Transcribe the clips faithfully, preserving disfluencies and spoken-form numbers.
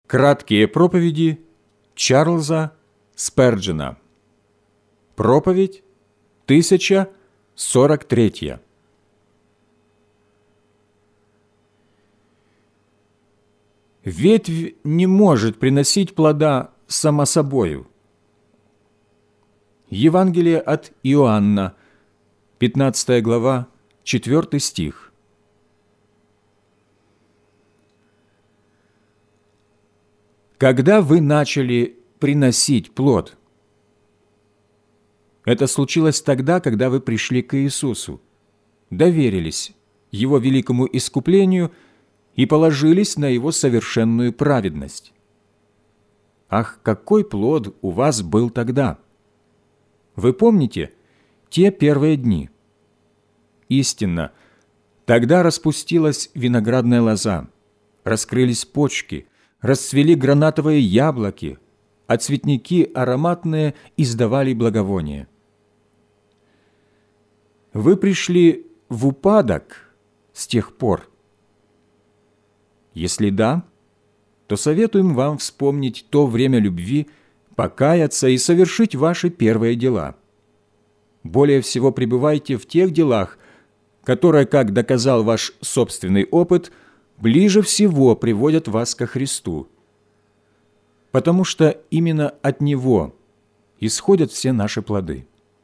Краткие проповеди Чарльза Сперджена. Проповедь тысяча сорок третья. Ветвь не может приносить плода сама собою. Евангелие от Иоанна, пятнадцатая глава, четвёртый стих. Когда вы начали приносить плод? Это случилось тогда, когда вы пришли к Иисусу, доверились Его великому искуплению и положились на Его совершенную праведность. Ах, какой плод у вас был тогда! Вы помните те первые дни? Истинно, тогда распустилась виноградная лоза, раскрылись почки, расцвели гранатовые яблоки, а цветники ароматные издавали благовоние. Вы пришли в упадок с тех пор? Если да, то советуем вам вспомнить то время любви, покаяться и совершить ваши первые дела. Более всего пребывайте в тех делах, которые, как доказал ваш собственный опыт, ближе всего приводят вас ко Христу, потому что именно от Него исходят все наши плоды.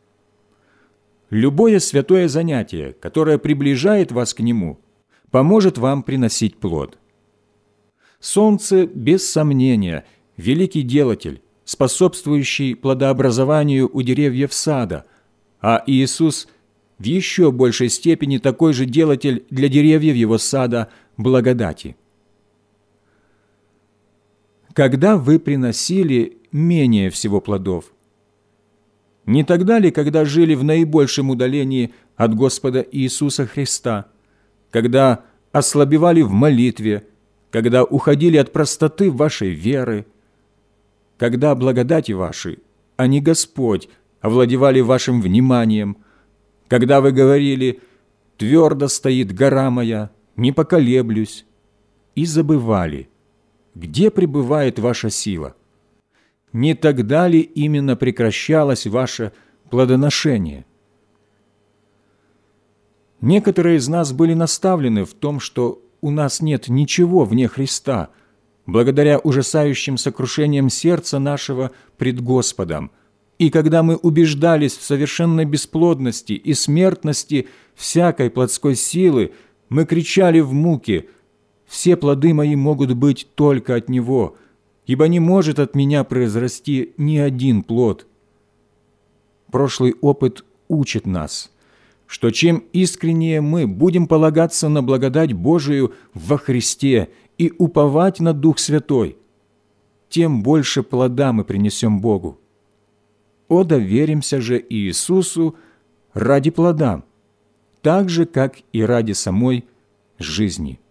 Любое святое занятие, которое приближает вас к Нему, поможет вам приносить плод. Солнце, без сомнения, великий делатель, способствующий плодообразованию у деревьев сада, а Иисус в еще большей степени такой же делатель для деревьев Его сада – благодати. Когда вы приносили менее всего плодов? Не тогда ли, когда жили в наибольшем удалении от Господа Иисуса Христа, когда ослабевали в молитве, когда уходили от простоты вашей веры, когда благодати ваши, а не Господь, овладевали вашим вниманием, когда вы говорили «Твердо стоит гора моя, не поколеблюсь», и забывали, где пребывает ваша сила? Не тогда ли именно прекращалось ваше плодоношение? Некоторые из нас были наставлены в том, что у нас нет ничего вне Христа, благодаря ужасающим сокрушениям сердца нашего пред Господом. И когда мы убеждались в совершенной бесплодности и смертности всякой плотской силы, мы кричали в муке: «Все плоды мои могут быть только от Него, ибо не может от меня произрасти ни один плод». Прошлый опыт учит нас, что чем искреннее мы будем полагаться на благодать Божию во Христе и уповать на Дух Святой, тем больше плода мы принесем Богу. О, доверимся же Иисусу ради плода, так же, как и ради самой жизни.